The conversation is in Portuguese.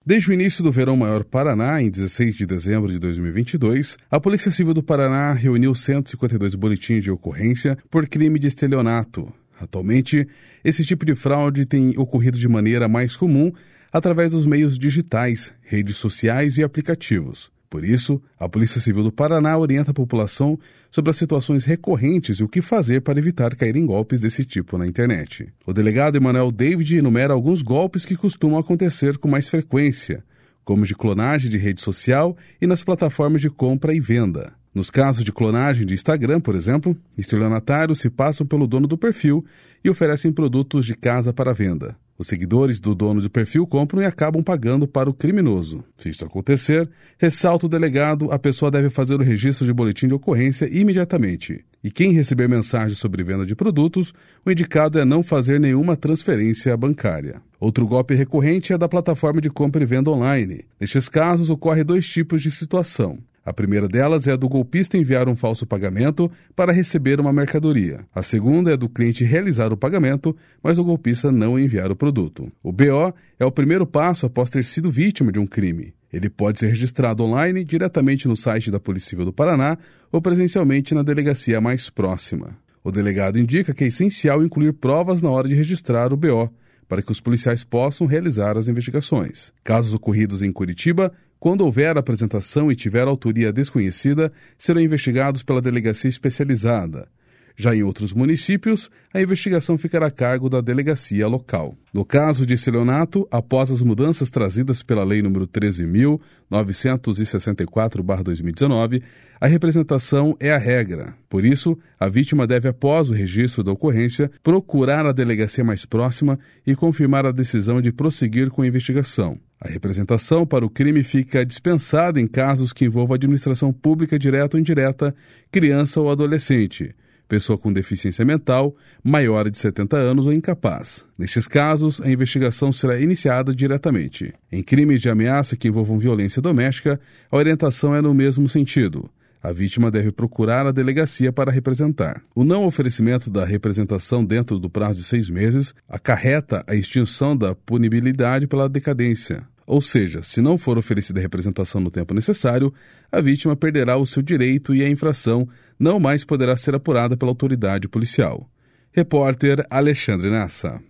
Desde o início do Verão Maior Paraná, em 16 de dezembro de 2022, a Polícia Civil do Paraná reuniu 152 boletins de ocorrência por crime de estelionato. Atualmente, esse tipo de fraude tem ocorrido de maneira mais comum através dos meios digitais, redes sociais e aplicativos. Por isso, a Polícia Civil do Paraná orienta a população sobre as situações recorrentes e o que fazer para evitar cair em golpes desse tipo na internet. O delegado Emanuel David enumera alguns golpes que costumam acontecer com mais frequência, como de clonagem de rede social e nas plataformas de compra e venda. Nos casos de clonagem de Instagram, por exemplo, estelionatários se passam pelo dono do perfil e oferecem produtos de casa para venda. Os seguidores do dono do perfil compram e acabam pagando para o criminoso. Se isso acontecer, ressalta o delegado, a pessoa deve fazer o registro de boletim de ocorrência imediatamente. E quem receber mensagem sobre venda de produtos, o indicado é não fazer nenhuma transferência bancária. Outro golpe recorrente é da plataforma de compra e venda online. Nestes casos, ocorrem dois tipos de situação. A primeira delas é a do golpista enviar um falso pagamento para receber uma mercadoria. A segunda é do cliente realizar o pagamento, mas o golpista não enviar o produto. O BO é o primeiro passo após ter sido vítima de um crime. Ele pode ser registrado online, diretamente no site da Polícia Civil do Paraná ou presencialmente na delegacia mais próxima. O delegado indica que é essencial incluir provas na hora de registrar o BO, para que os policiais possam realizar as investigações. Casos ocorridos em Curitiba, quando houver apresentação e tiver autoria desconhecida, serão investigados pela delegacia especializada. Já em outros municípios, a investigação ficará a cargo da delegacia local. No caso de estelionato, após as mudanças trazidas pela Lei nº 13.964/2019, a representação é a regra. Por isso, a vítima deve, após o registro da ocorrência, procurar a delegacia mais próxima e confirmar a decisão de prosseguir com a investigação. A representação para o crime fica dispensada em casos que envolvam administração pública direta ou indireta, criança ou adolescente, pessoa com deficiência mental, maior de 70 anos ou incapaz. Nestes casos, a investigação será iniciada diretamente. Em crimes de ameaça que envolvam violência doméstica, a orientação é no mesmo sentido. A vítima deve procurar a delegacia para representar. O não oferecimento da representação dentro do prazo de 6 meses acarreta a extinção da punibilidade pela decadência. Ou seja, se não for oferecida a representação no tempo necessário, a vítima perderá o seu direito e a infração não mais poderá ser apurada pela autoridade policial. Repórter Alexandre Nassa.